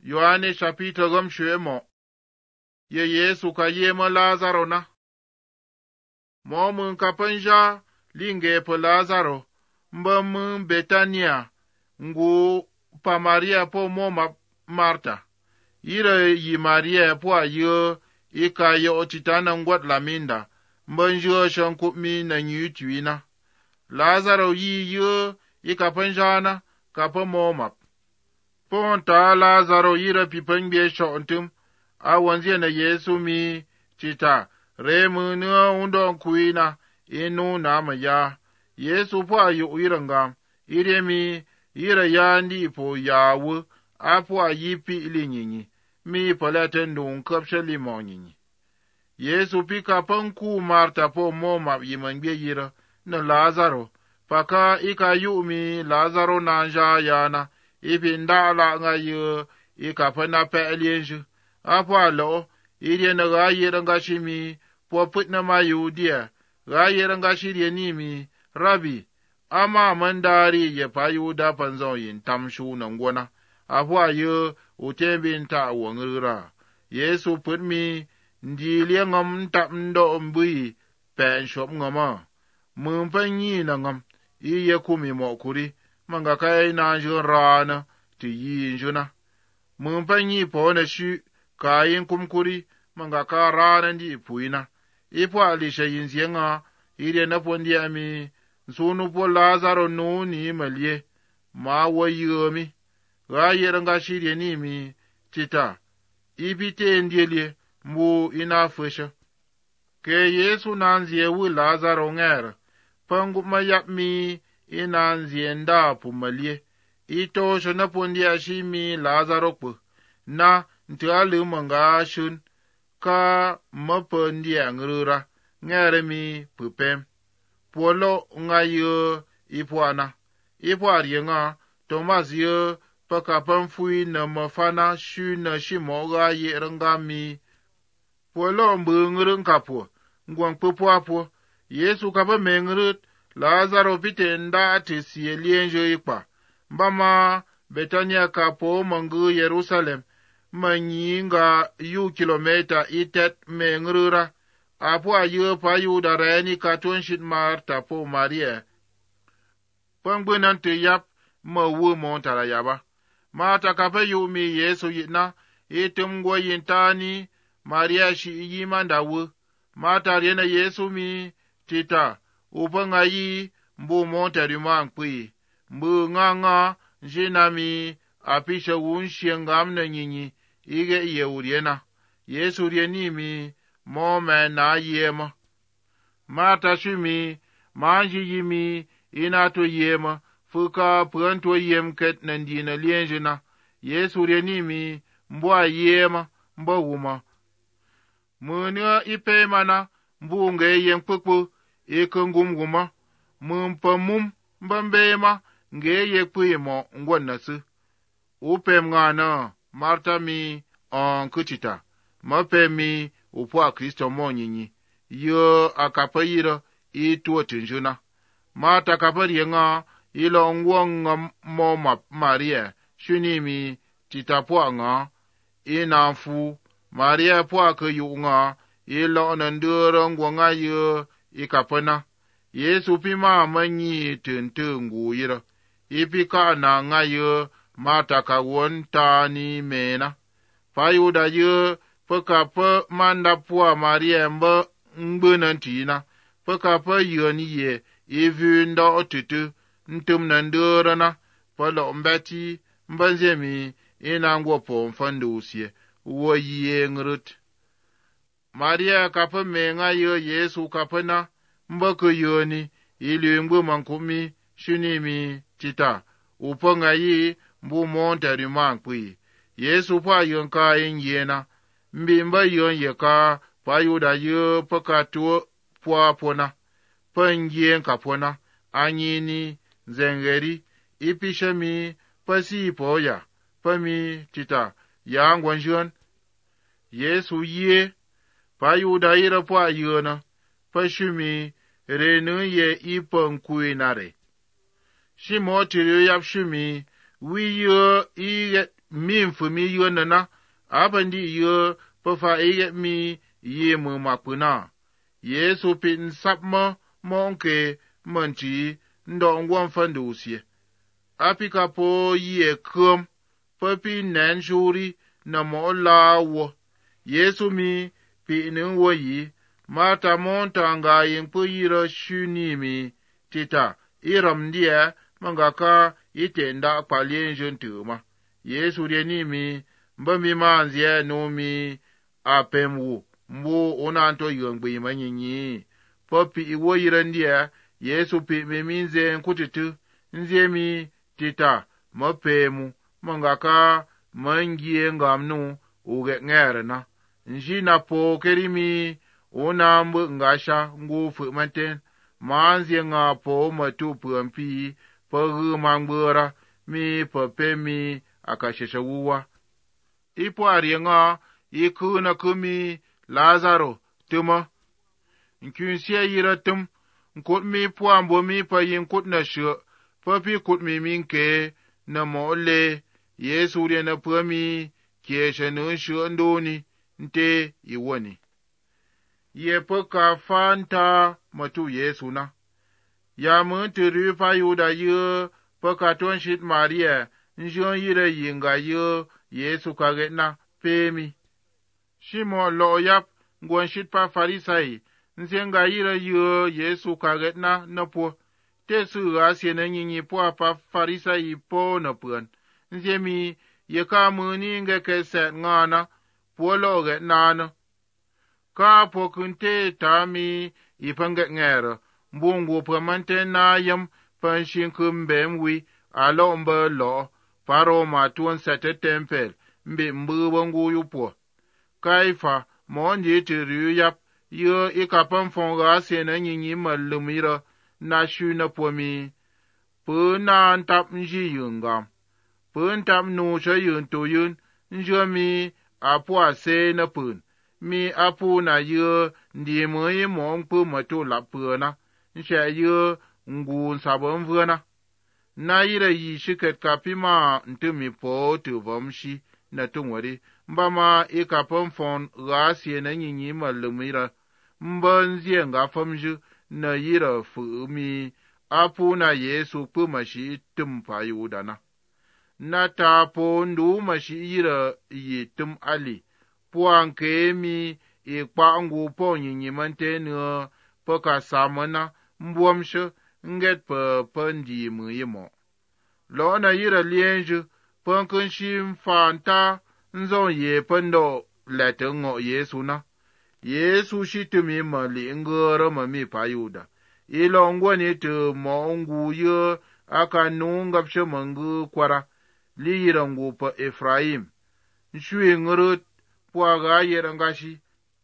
Yohane chapita gom shwe mo. Ye Yesu ka ye mo Lazaro na. Mo mun kapanja linge po Lazaro. Mba mun Betania. Ngu pa Maria po mo Marta. Ira yi Maria po ayo ika yo otitana ngwat laminda. Mba njo shankup mi na nyutuina. Lazaro yi yo ika panjana kapa mo map. Ponta Lazaro ira pipengbe shontum. Awanzie na Yesu mi chita. Remu nua undon kuina inu nama ya. Yesu po ayo irangam. Ire mi ira yandi po yawu. Apo ayipi ili nyinyi. Mi paleten dun kapsha limo nyinyi. Yesu pika panku Marta po mo map yimangbe yira na Lazaro. Paka ika yu mi Lazaro nanja yana. Ipi ndala nga yu ika pana pe alienju. Apo alo, iri na ga yira nga shimi po put na mayu dia. Ga yira nga shirye nimi, Rabi, ama mandari ye payu da panzo yin tamshu na ngwana. Apo ayo utembi nta wangura. Yesu put mi ndili ngam tap ndo mbui pen shop ngama. Mumpanyi na ngam, iye kumi mokuri, manga kai na njurana, ti yi njuna. Mumpanyi po na shu, kayin kumkuri, manga ka rana ndi puina. Ipo alisha yinzienga, ire na pondi ami, nsunu po Lazaro nuni malie, ma wayomi. Ga yeranga shirye nimi, tita, ipite ndielie, mbu ina fusha. Ke Yesu nanzie wu Lazaro ngera, pangu mayap mi inanzie nda pumalie, ito shona pondi ashimi Lazaro pu, na ntialu manga shun, ka mapondi angrura, ngere mi pupem. Polo ngayo ipuana, ipuari nga, Thomas yo, paka pamfui na mafana shu na shimoga yeranga mi. Polo mbungurung kapo, ngwang pupuapo, Yesu kapa mengrut, Lazaro pite nda tisiye lienjo ikpa. Mbama Betania kapo mangu Yerusalem, manyinga yu kilometa itet mengrura. Apo ayo pa yu dareni katon shit Marta po Maria. Pangbunan te yap ma wu montara yaba. Marta kapa yu mi Yesu yitna, itum gwa yintani, Maria shi yimanda wu. Marta riena Yesu mi, tita, upanga yi, mbu montari mankwi. Mbu nga, jina mi, apisha unshengam na nyinyi, ige iye uriena. Yesu rieni mi, mome na yema. Marta shumi, manji yimi, inato yema, fuka pranto yemket nandina lienjina. Yesu rieni mi, mbwa yema, mba wuma. Munya ipe mana, mbunge yemkpukpu, ikengum guma. Mumpamum, mbambema, nge yekpu yemo, ngwanasu. Upem ngana, Marta mi, kuchita. Mape mi, upwa Kristo mo nyinyi. Yo akapayira, ituwa tinjuna. Marta kapari nga, ilo ngwanga mo Maria, shunimi, titapwa nga, inamfu, Maria pwa kayu nga, ilo nandura ngwanga yo, ikapana. Yesu pima manyi tintungu yira. Ipika na nga yo, Marta kawon tani mena. Payuda yo, peka pa manda pwa Maria mba mbunantina. Peka pa yoni ye, nda otutu, ntum nandurana, pala mbati, mbanzemi, inangwa po mfandusie, uwa ye ngrut. Maria kapa menga yo Yesu kapana, mbaka yoni, ili mbu mankumi, shunimi, tita, upanga yi, mbu montari mankwi. Yesu pa yonka yena, mbimba yon yeka, pa yuda yo pakatuo pwa pona, pangyen kapona, anyini, zengeri, ipishami, pasi poya, pami tita, yangwanjon. Yesu ye, pa yuda ira pwa yona, pashumi, renu ye ipang kuinare. Shimo tiri yap shumi, wiyo iye mi mfu mi yö na abandi yö pe fa eye mi ye mu mapuna Yesu pin sapmo monke manchi ndo ngwam fandusie apika po ye kum papi nan shuri na mo la wo Yesu mi pi nin wo yi mata monta nga yin pu yira shuni mi tita iram dia mangaka itenda palien jentuma Yesu de ni mi mbami manzie no mi apemwu mbu onanto yongbe manyinyi papi iwo yira ndia Yesu pi mi minze nkutitu nzie mi tita mapemu mangaka mangie ngamnu uge ngerna njina po kerimi onambu ngasha ngufu manten manzie nga po matu pumpi pagu mangbura mi papemi akasheshawuwa ipo arienga ikuna kumi Lazaro tuma nkunsia yira tum nkut mi puambo mi pa yin kut na shu papi kut mi minke na mole Yesu de na pami kesha no shu ndoni nte iwoni ye paka fanta matu Yesu na ya muturu pa yuda ye paka ton shit Maria njon yira yinga ye Yesu kage na pemi shimo lo yap ngwan shit pa farisai nzenga yira ye Yesu kage na napo tesu asye na nyinyi po pa farisai po na puan nzemi ye ka muni nge keset ngana po loge nana ka po kunte tami ipange ngero mbungu po mante na yam panshin kumbemwi alo mba lo paro matuan sete tempel mbi mbu wangu yupo kaifa monje tiru yap ye ikapam fonga asye na nyinyi malumira na shu na pomi pu na antap nji yungam pu ntap nu sha yun to yun njomi apu ase na pun mi apu na ye ndi mo yi mong pu matu la pu na nsha ye ngu sabon vuna na yira yi shiket kapima ntumi po tu vomshi na tungwari mbama ikapam fon gasye na nyinyi malumira mbanzie nga famju na yira fumi apu na Yesu pu mashi tumpa yudana na tapo ndu mashi yira yitum ali puanke mi ikpa ngu po nyinyi mantene paka samana mbwamshe nget pa pandi mu yimo lo na yira lienju pankun shim fanta nzo ye pando letengo Yesu na Yesu shitumi mali ngoro mami payuda ilongwa ni tu mongu ye aka nungap shemangu kwara liyira ngu pa Efraim nshui ngurut puaga yerangashi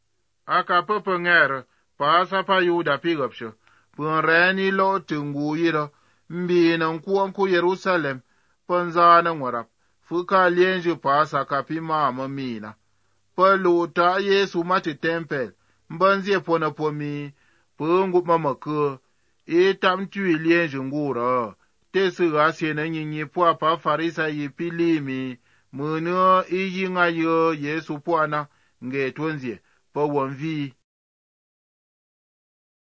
aka papa ngere pa sa payuda pigapsho punreni lo tungu yira mbi na nkuanku Yerusalem panzana ngwarap fuka lienju pa sa kapima mamina paluta Yesu mati tempel mbanzie pona pomi pungu mamaka itam tui lienju ngura tesu gasye na nyinyi pua pa farisa yipilimi munu iyinga yo Yesu puana nge tuanzie pa wamvi